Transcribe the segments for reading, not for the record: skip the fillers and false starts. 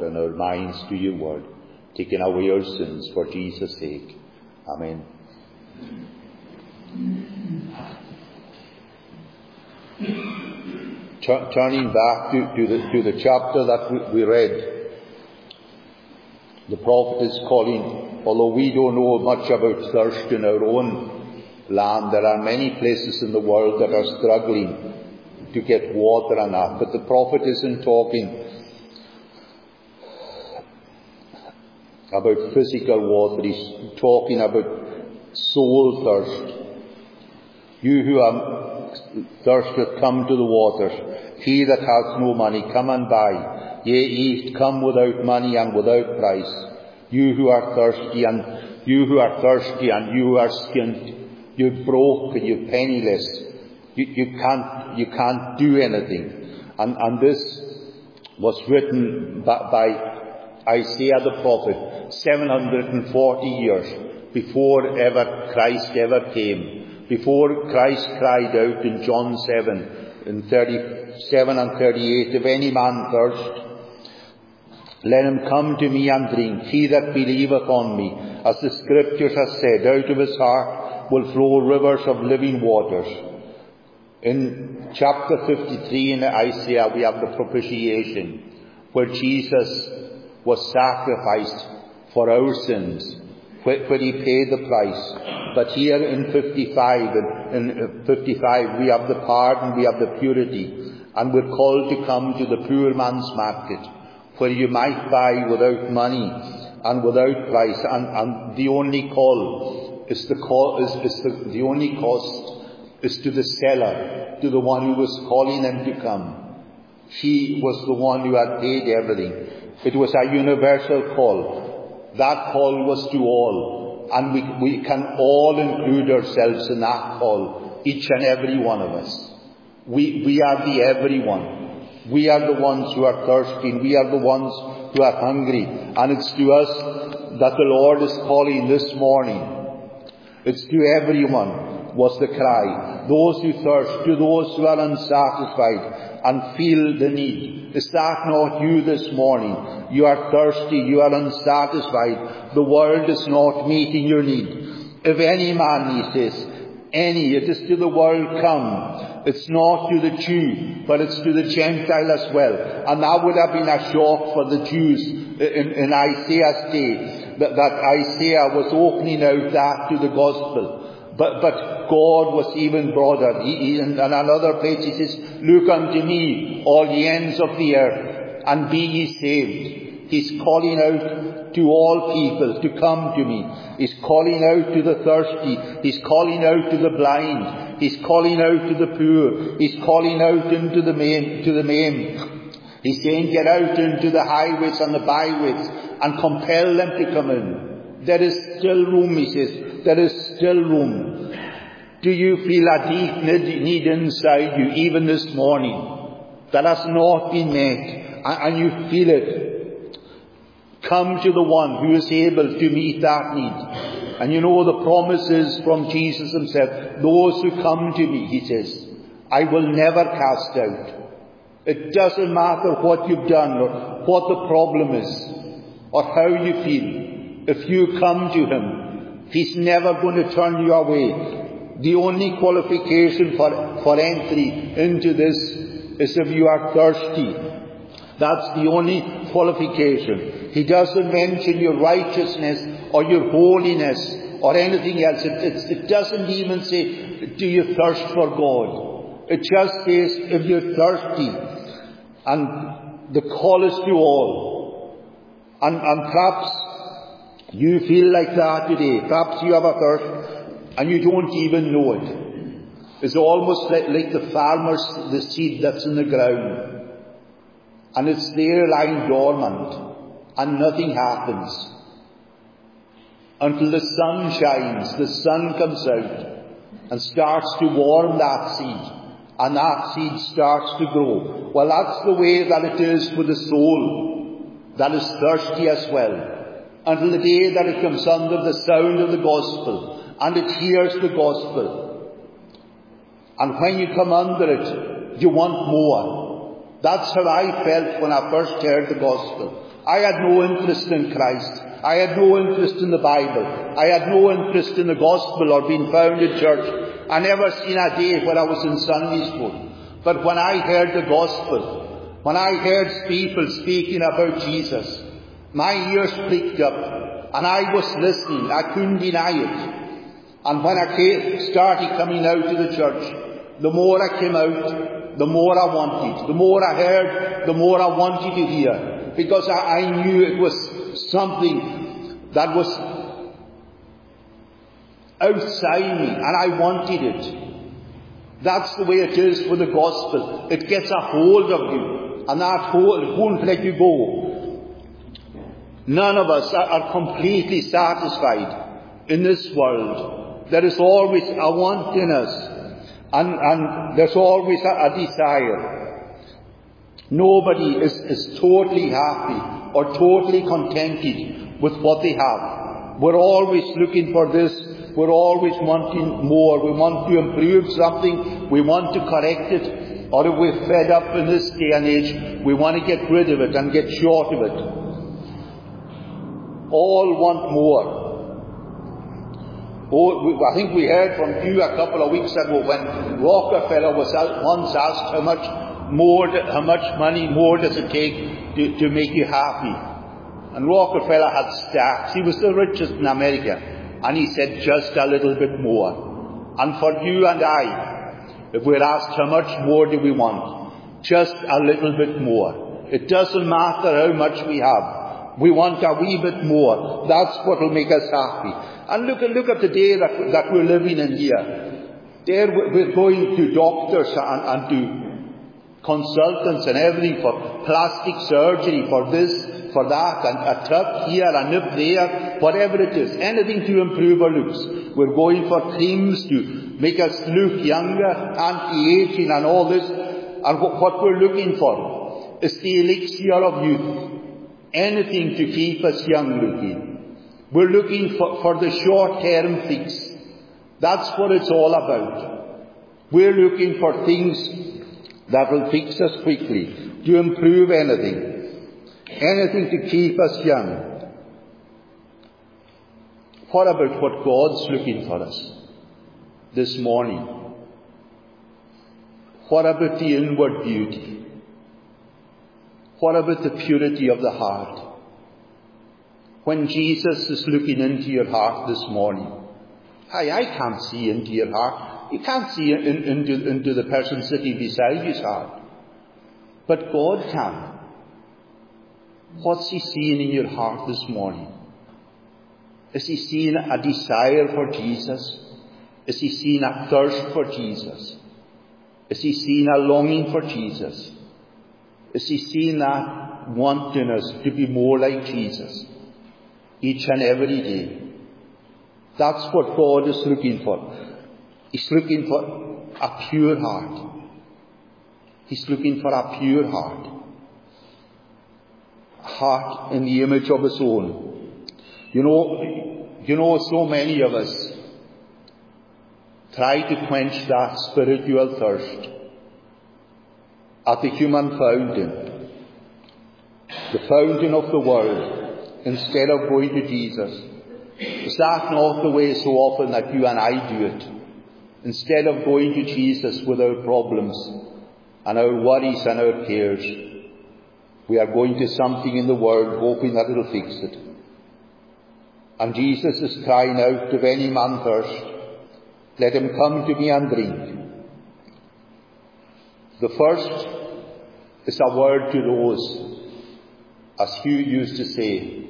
Lord, and our minds to your word, taking away our sins for Jesus' sake. Amen. Turning back to the chapter that we read, the prophet is calling, although we don't know much about thirst in our own land, there are many places in the world that are struggling to get water and that. But the prophet isn't talking about physical water, he's talking about soul thirst. You who are thirsteth, come to the waters. He that hath no money, come and buy. Yea, eat, come without money and without price. You who are thirsty, and you who are skint, you're broke and you're penniless. You can't do anything. And this was written by Isaiah the prophet 740 years before Christ ever came. Before Christ cried out in John 7, in 37 and 38, if any man thirst, let him come to me and drink. He that believeth on me, as the Scriptures have said, out of his heart will flow rivers of living waters. In chapter 53 in Isaiah, we have the propitiation, where Jesus was sacrificed for our sins, where he paid the price. But here in 55 we have the pardon, we have the purity, and we're called to come to the poor man's market, where you might buy without money and without price, and the only call is the only cost is to the seller, to the one who was calling them to come. He was the one who had paid everything. It was a universal call. That call was to all, and we can all include ourselves in that call, each and every one of us. We are the everyone. We are the ones who are thirsting. We are the ones who are hungry. And it's to us that the Lord is calling this morning. It's to everyone, was the cry. Those who thirst, to those who are unsatisfied and feel the need. Is that not you this morning? You are thirsty, you are unsatisfied. The world is not meeting your need. If any man, he says, it is to the world come. It's not to the Jew, but it's to the Gentile as well. And that would have been a shock for the Jews in Isaiah's day, that Isaiah was opening out that to the gospel. But God was even broader. In another place he says, look unto me, all ye ends of the earth, and be ye saved. He's calling out to all people to come to me. He's calling out to the thirsty. He's calling out to the blind. He's calling out to the poor. He's calling out into the maimed. He's saying, get out into the highways and the byways and compel them to come in. There is still room, he says. There is still room. Do you feel a deep need inside you, even this morning, that has not been met, and you feel it? Come to the one who is able to meet that need. And you know the promises from Jesus himself. Those who come to me, he says, I will never cast out. It doesn't matter what you've done or what the problem is or how you feel. If you come to him, he's never going to turn you away. The only qualification for entry into this is if you are thirsty. That's the only qualification. He doesn't mention your righteousness or your holiness or anything else. It doesn't even say, do you thirst for God? It just says, if you're thirsty. And the call is to all. And perhaps you feel like that today. Perhaps you have a thirst and you don't even know it. It's almost like the seed that's in the ground. And it's there lying dormant, and nothing happens. Until the sun shines, the sun comes out, and starts to warm that seed, and that seed starts to grow. Well, that's the way that it is with the soul, that is thirsty as well. Until the day that it comes under the sound of the gospel, and it hears the gospel. And when you come under it, you want more. That's how I felt when I first heard the gospel. I had no interest in Christ. I had no interest in the Bible. I had no interest in the gospel or being found in church. I never seen a day when I was in Sunday school. But when I heard the gospel, when I heard people speaking about Jesus, my ears pricked up and I was listening. I couldn't deny it. And when I started coming out to the church, the more I came out, the more I wanted. The more I heard, the more I wanted to hear. Because I knew it was something that was outside me, and I wanted it. That's the way it is with the gospel. It gets a hold of you, and that hold won't let you go. None of us are completely satisfied in this world. There is always a want in us, and there's always a desire. Nobody is totally happy or totally contented with what they have. We're always looking for this. We're always wanting more. We want to improve something. We want to correct it. Or if we're fed up in this day and age, we want to get rid of it and get short of it. All want more. I think we heard from you a couple of weeks ago when Rockefeller was once asked how much money more does it take to make you happy? And Rockefeller had stacks. He was the richest in America. And he said, just a little bit more. And for you and I, if we're asked how much more do we want? Just a little bit more. It doesn't matter how much we have. We want a wee bit more. That's what will make us happy. And look at the day that we're living in here. There we're going to doctors and to consultants and everything for plastic surgery, for this, for that, and a tuck here, a nip there, whatever it is. Anything to improve our looks. We're going for creams to make us look younger, anti-aging and all this. And what we're looking for is the elixir of youth. Anything to keep us young looking. We're looking for the short-term fix. That's what it's all about. We're looking for things that will fix us quickly, to improve anything to keep us young. What about what God's looking for us this morning? What about the inward beauty? What about the purity of the heart? When Jesus is looking into your heart this morning, I can't see into your heart. You can't see into the person sitting beside you's heart. But God can. What's He seeing in your heart this morning? Is He seeing a desire for Jesus? Is He seeing a thirst for Jesus? Is He seeing a longing for Jesus? Is He seeing that wanting us to be more like Jesus each and every day? That's what God is looking for. He's looking for a pure heart. He's looking for a pure heart. A heart in the image of His own. You know, so many of us try to quench that spiritual thirst at the human fountain, the fountain of the world, instead of going to Jesus. Is that not the way so often that you and I do it? Instead of going to Jesus with our problems and our worries and our cares, we are going to something in the world hoping that it'll fix it. And Jesus is crying out, if any man thirst, let him come to me and drink. The first is a word to those, as Hugh used to say,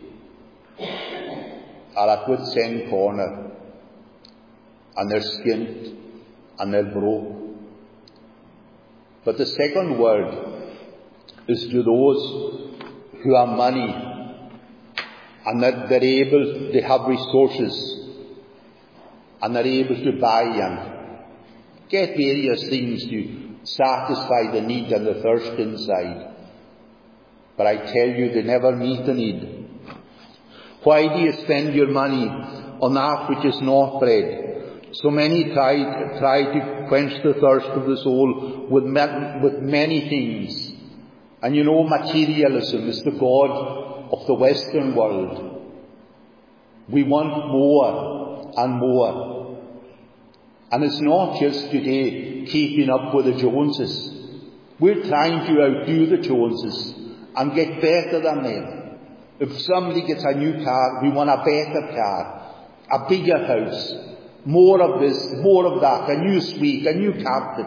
are at wit's end corner, and they're skint, and they're broke. But the second word is to those who have money, and that they have resources, and they're able to buy and get various things to satisfy the need and the thirst inside. But I tell you, they never meet the need. Why do you spend your money on that which is not bread? So many try to quench the thirst of the soul with many things. And you know, materialism is the god of the Western world. We want more and more. And it's not just today keeping up with the Joneses. We're trying to outdo the Joneses and get better than them. If somebody gets a new car, we want a better car, a bigger house, more of this, more of that, a new suite, a new carpet,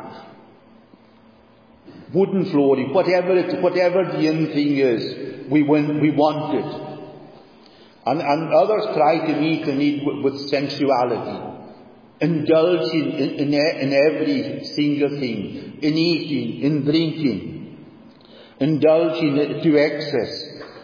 wooden flooring, whatever the in thing is, we want it. And others try to meet the need with sensuality, indulging in every single thing, in eating, in drinking, indulging to excess,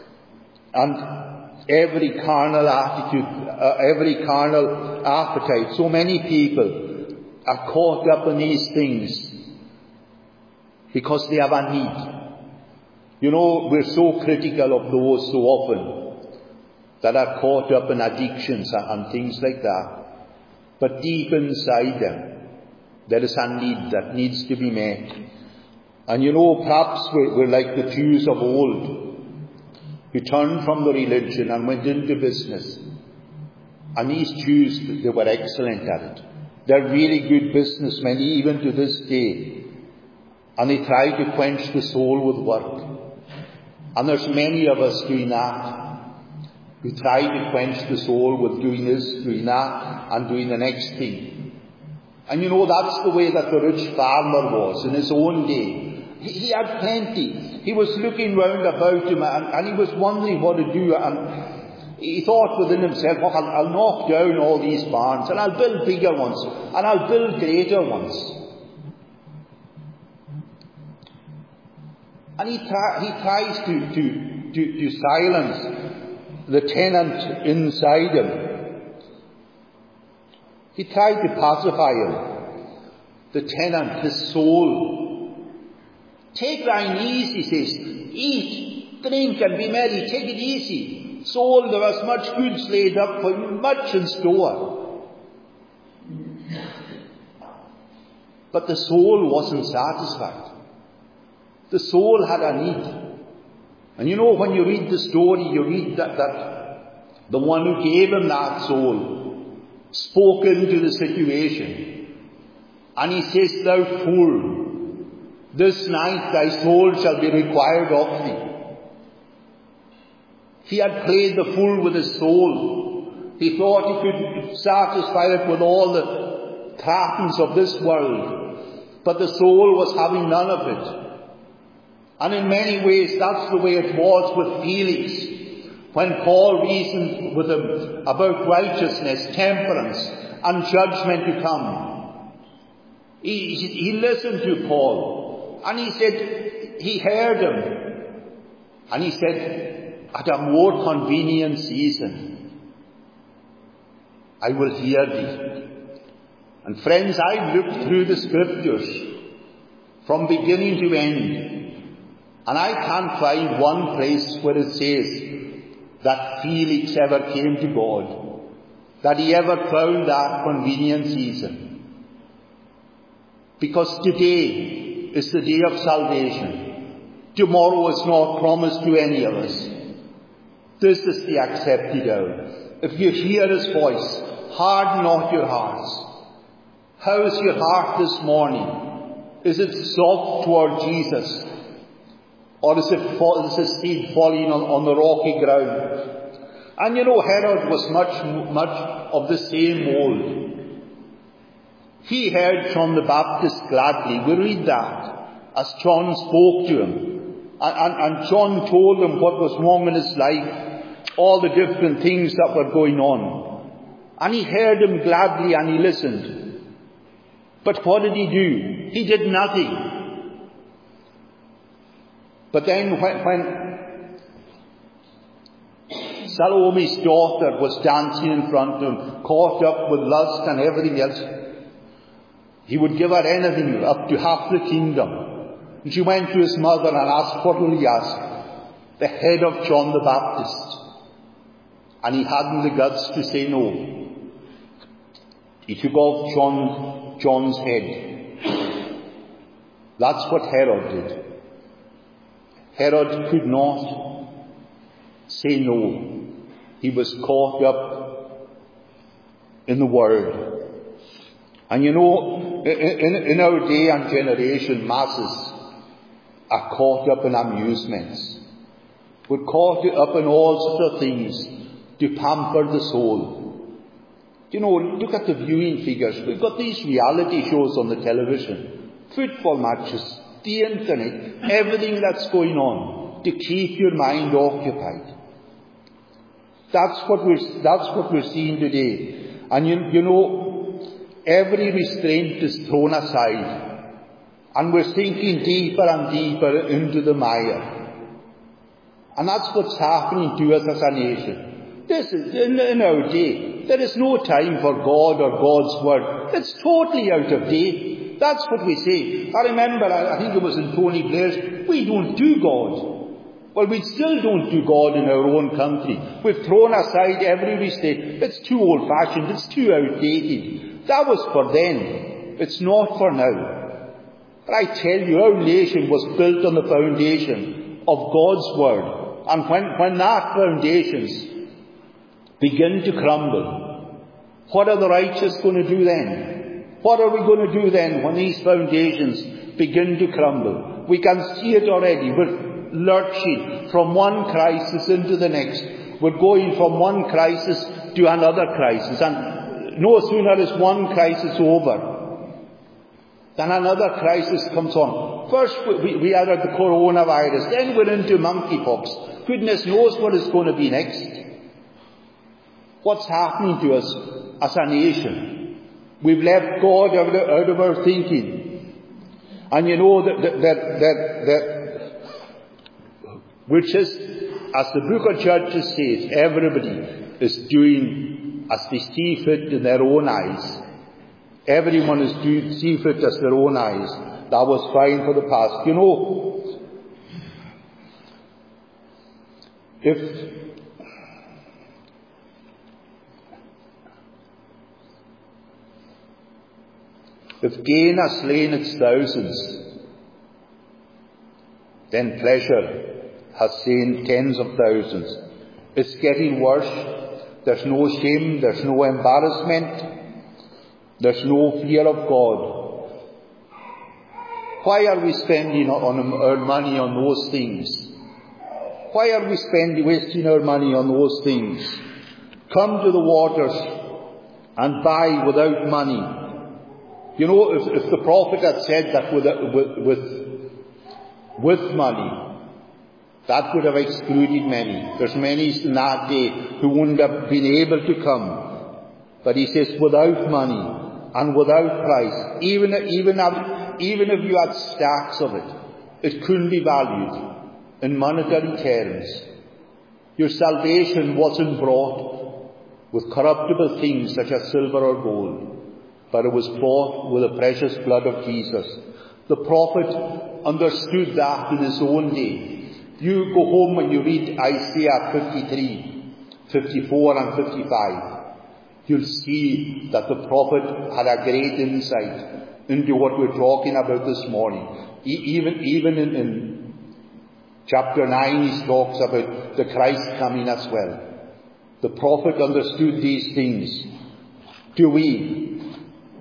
and every carnal attitude, every carnal appetite. So many people are caught up in these things because they have a need. You know, we're so critical of those so often that are caught up in addictions and things like that. But deep inside them, there is a need that needs to be met. And you know, perhaps we're like the Jews of old, who turned from the religion and went into business. And these Jews, they were excellent at it. They're really good businessmen, even to this day. And they try to quench the soul with work. And there's many of us doing that. We try to quench the soul with doing this, doing that, and doing the next thing. And you know, that's the way that the rich farmer was in his own day. He had plenty. He was looking round about him and he was wondering what to do. And he thought within himself, oh, I'll knock down all these barns and I'll build bigger ones and I'll build greater ones. And he tries to silence the tenant inside him. He tried to pacify him. The tenant, his soul. Take thine ease, he says. Eat, drink, and be merry. Take it easy. Soul, there is much goods laid up for you, much in store. But the soul wasn't satisfied. The soul had a need. And you know, when you read the story, you read that the one who gave him that soul spoke into the situation. And he says, thou fool, this night thy soul shall be required of thee. He had played the fool with his soul. He thought he could satisfy it with all the trappings of this world. But the soul was having none of it. And in many ways, that's the way it was with Felix. When Paul reasoned with him about righteousness, temperance, and judgment to come, he listened to Paul. And he said, he heard him. And he said, at a more convenient season, I will hear thee. And friends, I've looked through the scriptures from beginning to end. And I can't find one place where it says that Felix ever came to God, that he ever found that convenient season. Because today is the day of salvation. Tomorrow is not promised to any of us. This is the accepted hour. If you hear his voice, harden not your hearts. How is your heart this morning? Is it soft toward Jesus? Or is it seed falling on the rocky ground? And you know, Herod was much of the same mold. He heard John the Baptist gladly. We read that as John spoke to him. And John told him what was wrong in his life, all the different things that were going on. And he heard him gladly and he listened. But what did he do? He did nothing. But then when Salome's daughter was dancing in front of him, caught up with lust and everything else, he would give her anything, up to half the kingdom. And she went to his mother and asked, what will he ask? The head of John the Baptist. And he hadn't the guts to say no. He took off John's head. That's what Herod did. Herod could not say no. He was caught up in the world. And you know, in our day and generation, masses are caught up in amusements. We're caught up in all sorts of things to pamper the soul. You know, look at the viewing figures. We've got these reality shows on the television, football matches, the internet, everything that's going on to keep your mind occupied. That's what we're seeing today. And you know, every restraint is thrown aside, and we're sinking deeper and deeper into the mire. And that's what's happening to us as a nation. This is in our day. There is no time for God or God's word. It's totally out of date. That's what we say. I remember, I think it was in Tony Blair's, we don't do God. Well, we still don't do God in our own country. We've thrown aside every restraint. It's too old-fashioned. It's too outdated. That was for then. It's not for now. But I tell you, our nation was built on the foundation of God's word. And when that foundations begin to crumble, what are the righteous going to do then? What are we going to do then when these foundations begin to crumble? We can see it already. We're lurching from one crisis into the next. We're going from one crisis to another crisis. And no sooner is one crisis over than another crisis comes on. First we had the coronavirus, then we're into monkeypox. Goodness knows what is going to be next. What's happening to us as a nation? We've left God out of our thinking. And you know that which is, as the book of Judges says, everybody is doing as they see fit in their own eyes. Everyone is doing see fit as their own eyes. That was fine for the past. You know, if gain has slain its thousands, then pleasure has slain tens of thousands. It's getting worse. There's no shame, there's no embarrassment, there's no fear of God. Why are we spending our money on those things? Why are we wasting our money on those things? Come to the waters and buy without money. You know, if the prophet had said that with money, that would have excluded many. There's many in that day who wouldn't have been able to come. But he says without money and without price, even if you had stacks of it, it couldn't be valued in monetary terms. Your salvation wasn't bought with corruptible things such as silver or gold, but it was bought with the precious blood of Jesus. The prophet understood that in his own day. You go home and you read Isaiah 53, 54 and 55. You'll see that the prophet had a great insight into what we're talking about this morning. Even in chapter 9 he talks about the Christ coming as well. The prophet understood these things. Do we?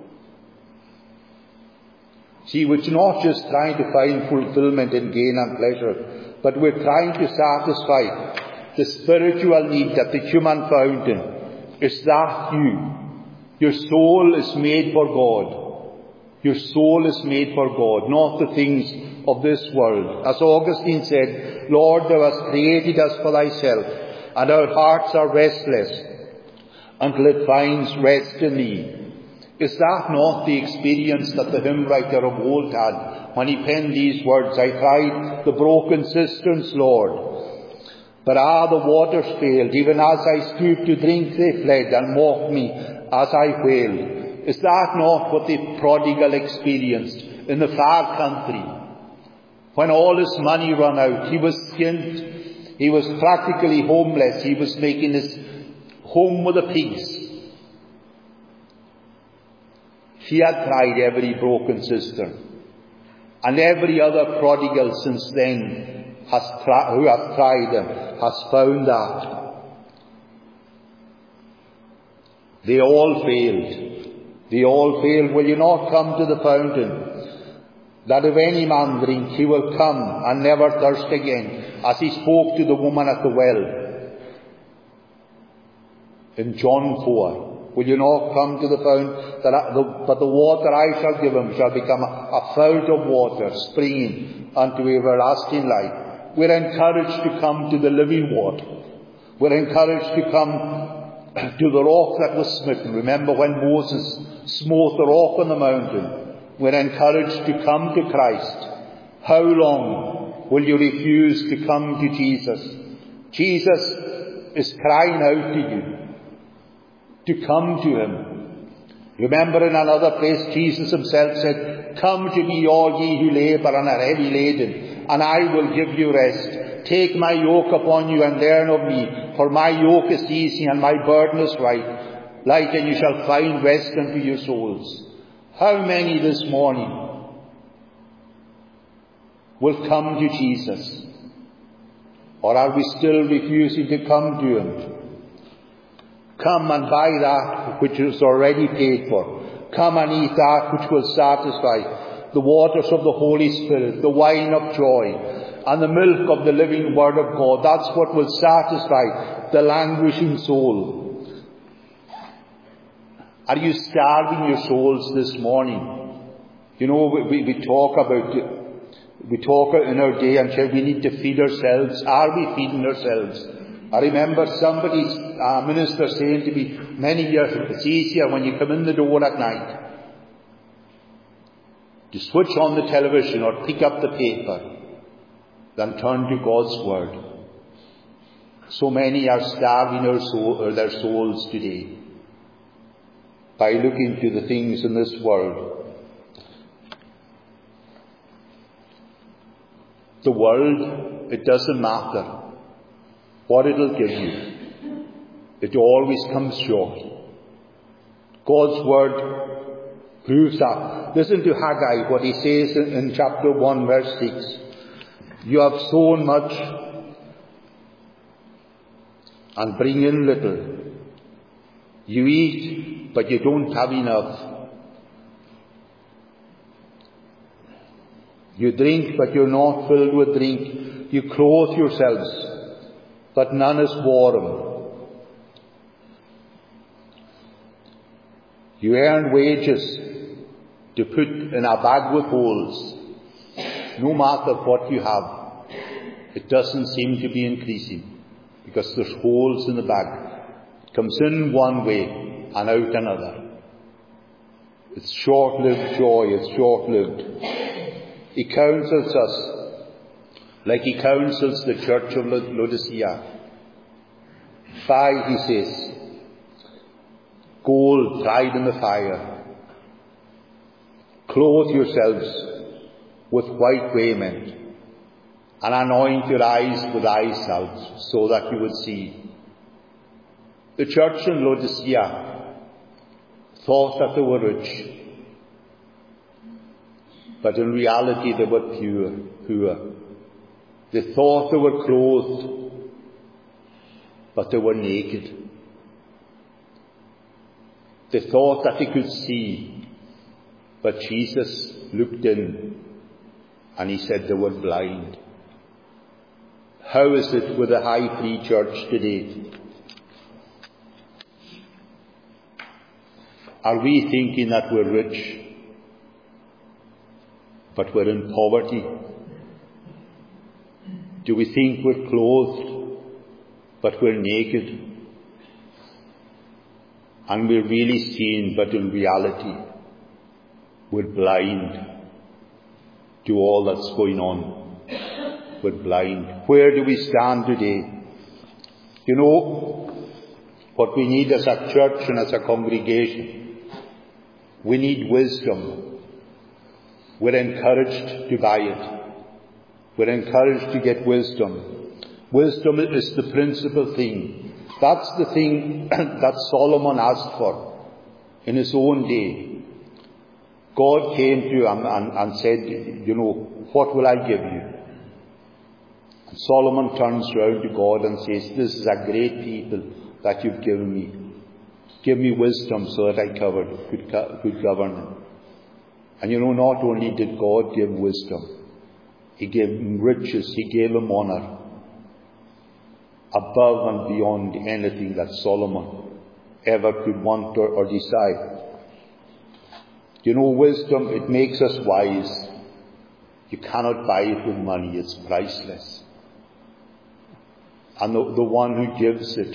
See, we're not just trying to find fulfillment in gain and pleasure, but we're trying to satisfy the spiritual need that the human fountain. Is that you? Your soul is made for God. Your soul is made for God, not the things of this world. As Augustine said, Lord, thou hast created us for thyself, and our hearts are restless until it finds rest in thee. Is that not the experience that the hymn writer of old had when he penned these words? I tried the broken cisterns, Lord, but the waters failed. Even as I stooped to drink, they fled and mocked me as I wailed. Is that not what the prodigal experienced in the far country? When all his money ran out, he was skint, he was practically homeless, he was making his home with the pigs. He had tried every broken cistern, and every other prodigal since then who hath tried them, has found that. They all failed. They all failed. Will you not come to the fountain, that if any man drink, he will come and never thirst again, as he spoke to the woman at the well in John 4. Will you not come to the fountain, but the water I shall give him shall become a fount of water, springing unto everlasting life. We're encouraged to come to the living water. We're encouraged to come to the rock that was smitten. Remember when Moses smote the rock on the mountain? We're encouraged to come to Christ. How long will you refuse to come to Jesus? Jesus is crying out to you to come to him. Remember in another place Jesus himself said, "Come to me, all ye who labour and are heavy laden, and I will give you rest. Take my yoke upon you and learn of me, for my yoke is easy and my burden is light, and you shall find rest unto your souls." How many this morning will come to Jesus? Or are we still refusing to come to him? Come and buy that which is already paid for. Come and eat that which will satisfy. The waters of the Holy Spirit, the wine of joy, and the milk of the living Word of God. That's what will satisfy the languishing soul. Are you starving your souls this morning? You know, we talk about it. We talk in our day and say we need to feed ourselves. Are we feeding ourselves? I remember somebody's minister saying to me many years ago, it's easier when you come in the door at night to switch on the television or pick up the paper than turn to God's Word. So many are starving their souls today by looking to the things in this world. The world, it doesn't matter what it'll give you. It always comes short. God's Word proves that. Listen to Haggai, what he says in chapter 1, verse 6. You have sown much and bring in little. You eat, but you don't have enough. You drink, but you're not filled with drink. You clothe yourselves, but none is warm. You earn wages to put in a bag with holes. No matter what you have, it doesn't seem to be increasing because there's holes in the bag. It comes in one way and out another. It's short-lived joy, it's short-lived. He counsels us like he counsels the church of Laodicea. 5, he says, gold tried in the fire. Clothe yourselves with white raiment, and anoint your eyes with eye salve, so that you would see. The church in Laodicea thought that they were rich, but in reality they were poor. They thought they were clothed, but they were naked. They thought that they could see, but Jesus looked in and he said they were blind. How is it with the High Free Church today? Are we thinking that we're rich, but we're in poverty? Do we think we're clothed, but we're naked? And we're really seeing, but in reality, we're blind to all that's going on. We're blind. Where do we stand today? You know, what we need as a church and as a congregation, we need wisdom. We're encouraged to buy it. We're encouraged to get wisdom. Wisdom is the principal thing. That's the thing that Solomon asked for in his own day. God came to him and said, you know, what will I give you? And Solomon turns round to God and says, this is a great people that you've given me. Give me wisdom so that I could govern them. And not only did God give wisdom, he gave him riches, he gave him honor, above and beyond anything that Solomon ever could want or desire. Wisdom, it makes us wise. You cannot buy it with money, it's priceless. And the one who gives it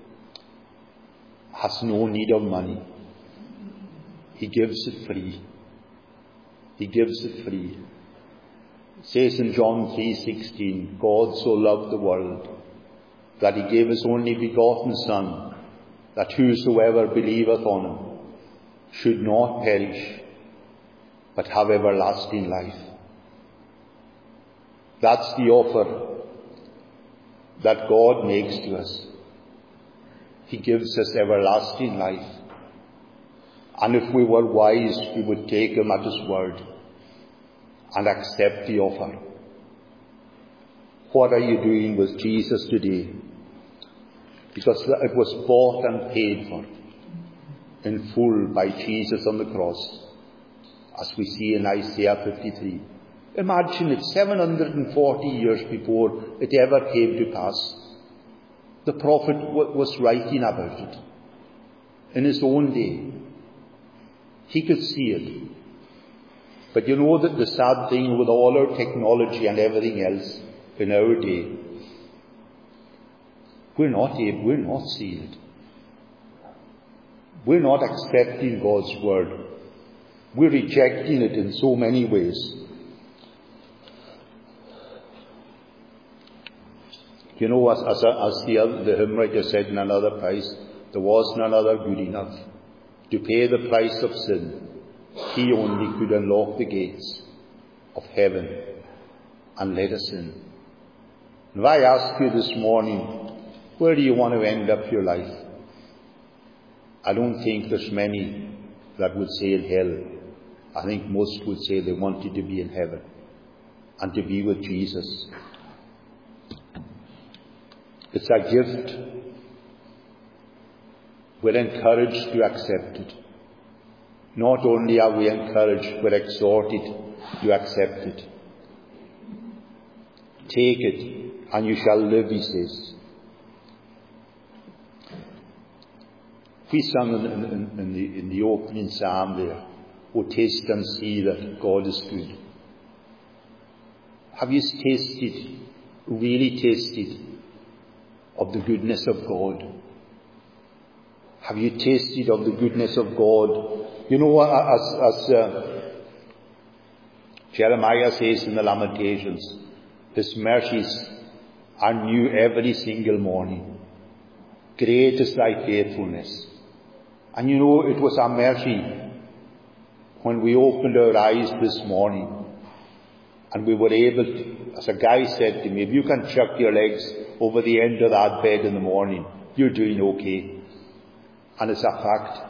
has no need of money. He gives it free. He gives it free. It says in John 3:16, God so loved the world that he gave his only begotten Son, that whosoever believeth on him should not perish, but have everlasting life. That's the offer that God makes to us. He gives us everlasting life. And if we were wise, we would take him at his word and accept the offer. What are you doing with Jesus today? Because it was bought and paid for in full by Jesus on the cross, as we see in Isaiah 53. Imagine it, 740 years before it ever came to pass. The prophet was writing about it in his own day. He could see it. But that the sad thing with all our technology and everything else in our day, we're not seeing it. We're not accepting God's word. We're rejecting it in so many ways. As the hymn writer said in another place, there was none other good enough to pay the price of sin. He only could unlock the gates of heaven and let us in. And if I ask you this morning, where do you want to end up your life? I don't think there's many that would say in hell. I think most would say they wanted to be in heaven and to be with Jesus. It's a gift. We're encouraged to accept it. Not only are we encouraged, we're exhorted to accept it. Take it, and you shall live, he says. We sung in the opening psalm there, "O taste and see that God is good." Have you tasted, really tasted, of the goodness of God? Have you tasted of the goodness of God? As Jeremiah says in the Lamentations, his mercies are new every single morning. Great is thy faithfulness. And it was our mercy when we opened our eyes this morning and we were able to, as a guy said to me, if you can chuck your legs over the end of that bed in the morning, you're doing okay. And it's a fact.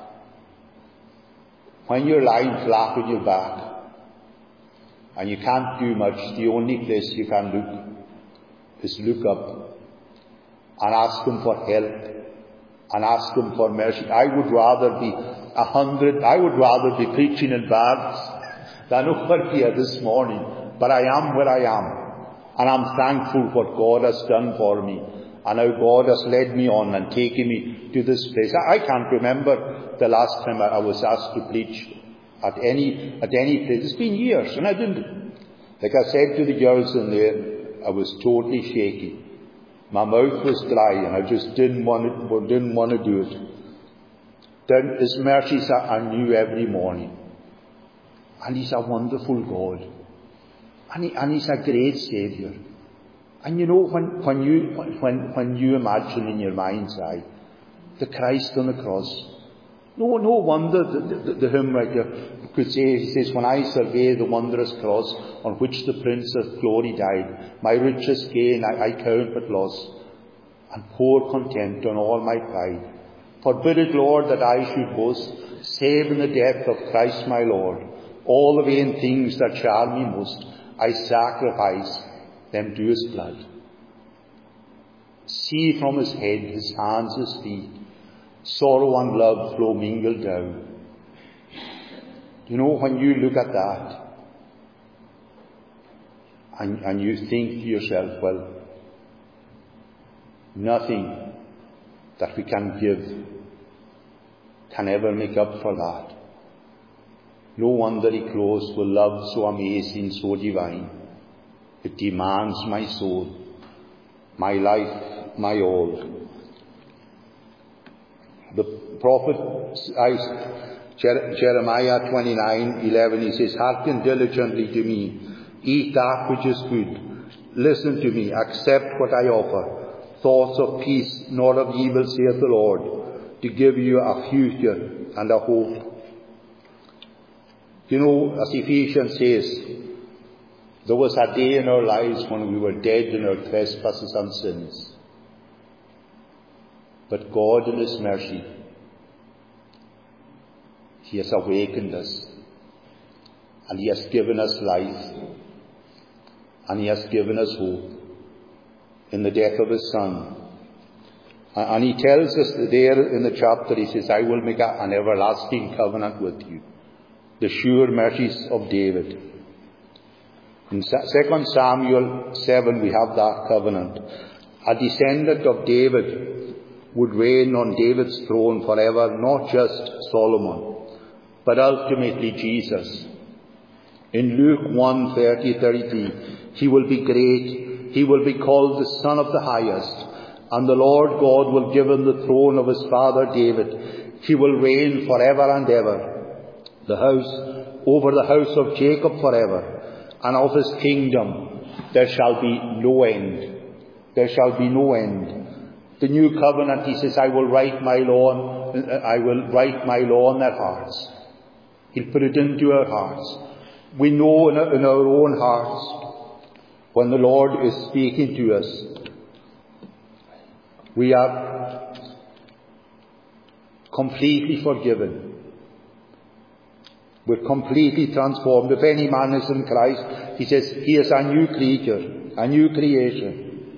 When you're lying flat on your back and you can't do much, the only place you can look is look up and ask him for help and ask him for mercy. I would rather be preaching in Baths than over here this morning. But I am where I am. And I'm thankful for what God has done for me and how God has led me on and taken me to this place. I can't remember the last time I was asked to preach at any place. It's been years, and I didn't. Like I said to the girls in there, I was totally shaky. My mouth was dry, and I just didn't want to do it. Then His mercies are new every morning, and He's a wonderful God, and He's a great Saviour. And when you imagine in your mind's eye the Christ on the cross, no wonder the hymn writer could say, he says, when I survey the wondrous cross on which the Prince of Glory died, my richest gain I count but loss, and pour contempt on all my pride. Forbid it, Lord, that I should boast, save in the death of Christ my Lord. All the vain things that charm me most, I sacrifice them to His blood. See from his head, his hands, his feet, sorrow and love flow mingled down. You know, when you look at that, and you think to yourself, well, nothing that we can give can ever make up for that. No wonder he closed with love so amazing, so divine. It demands my soul, my life, my all. The prophet Jeremiah 29:11, he says, hearken diligently to me, eat that which is good, listen to me, accept what I offer, thoughts of peace, not of evil, saith the Lord, to give you a future and a hope. You know, as Ephesians says, there was a day in our lives when we were dead in our trespasses and sins. But God in his mercy, he has awakened us, and he has given us life, and he has given us hope in the death of his Son. And he tells us there in the chapter, he says, I will make an everlasting covenant with you. The sure mercies of David. In 2 Samuel 7 we have that covenant. A descendant of David would reign on David's throne forever, not just Solomon, but ultimately Jesus. In Luke 1:30-33, he will be great, he will be called the Son of the Highest, and the Lord God will give him the throne of his father David. He will reign forever and ever. Over the house of Jacob forever, and of his kingdom there shall be no end. There shall be no end. The new covenant, he says, I will write my law on their hearts. He'll put it into our hearts. We know in our own hearts, when the Lord is speaking to us, we are completely forgiven. We're completely transformed. If any man is in Christ, he says, he is a new creature, a new creation.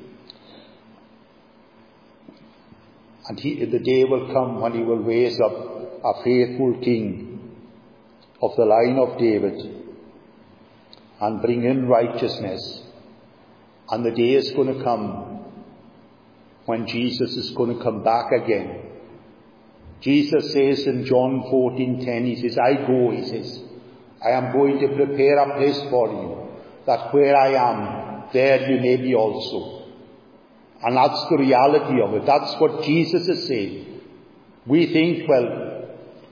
And the day will come when he will raise up a faithful king of the line of David and bring in righteousness. And the day is going to come when Jesus is going to come back again. Jesus says in John 14:10, he says, I go, he says, I am going to prepare a place for you, that where I am, there you may be also. And that's the reality of it. That's what Jesus is saying. We think, well,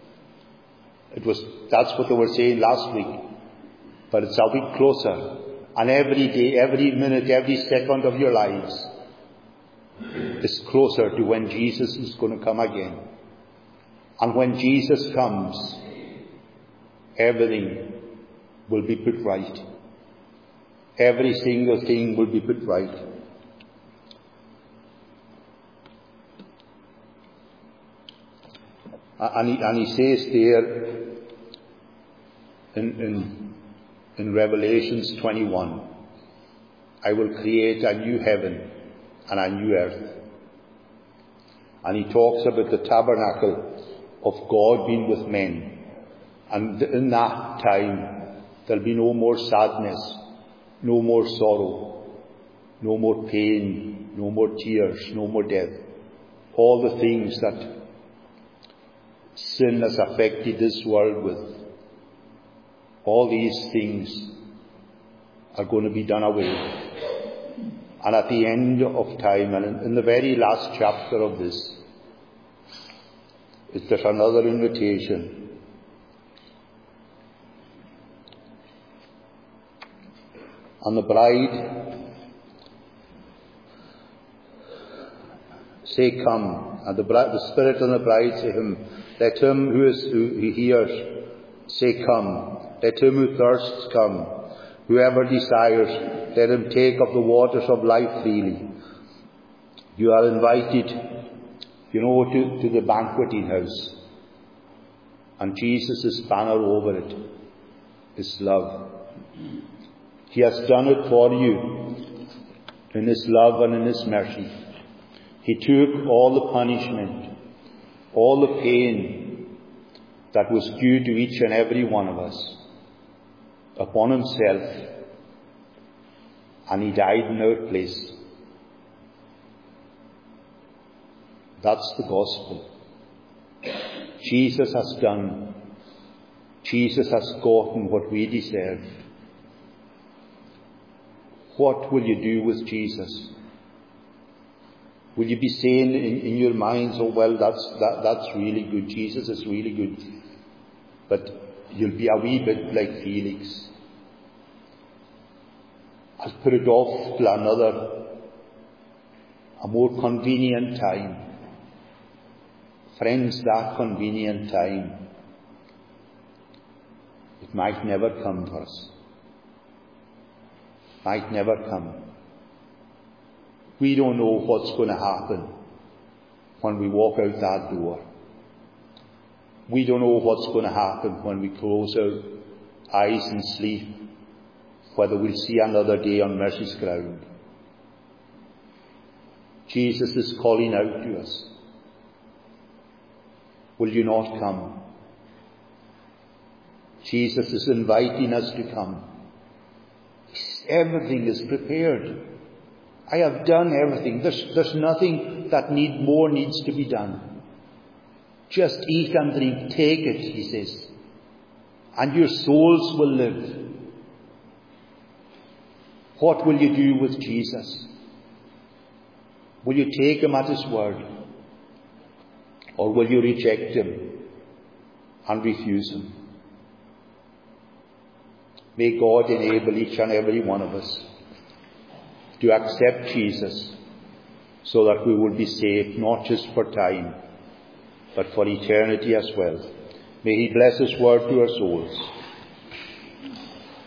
that's what they were saying last week, but it's a week closer. And every day, every minute, every second of your lives is closer to when Jesus is going to come again. And when Jesus comes, everything will be put right. Every single thing will be put right. And he says there in Revelations 21, I will create a new heaven and a new earth. And he talks about the tabernacle of God being with men. And in that time, there'll be no more sadness, no more sorrow, no more pain, no more tears, no more death. All the things that sin has affected this world with, all these things are going to be done away. And at the end of time, and in the very last chapter of this, there's another invitation. And the bride say, come. And the Spirit and the bride say, let him who hears say, come. Let him who thirsts come. Whoever desires, let him take of the waters of life freely. You are invited, to the banqueting house. And Jesus' banner over it is love. He has done it for you in his love and in his mercy. He took all the punishment, all the pain that was due to each and every one of us upon himself, and he died in our place. That's the gospel. Jesus has done. Jesus has gotten what we deserve. What will you do with Jesus? Will you be saying in your minds, oh well, that's really good. Jesus is really good. But you'll be a wee bit like Felix. I'll put it off till a more convenient time. Friends, that convenient time, it might never come for us. Might never come. We don't know what's going to happen when we walk out that door. We don't know what's going to happen when we close our eyes and sleep, whether we'll see another day on mercy's ground. Jesus is calling out to us. Will you not come? Jesus is inviting us to come. Everything is prepared. I have done everything. There's nothing that needs to be done. Just eat and drink, take it, he says, and your souls will live. What will you do with Jesus? Will you take him at his word? Or will you reject him and refuse him? May God enable each and every one of us to accept Jesus so that we will be saved not just for time, but for eternity as well. May he bless his word to our souls.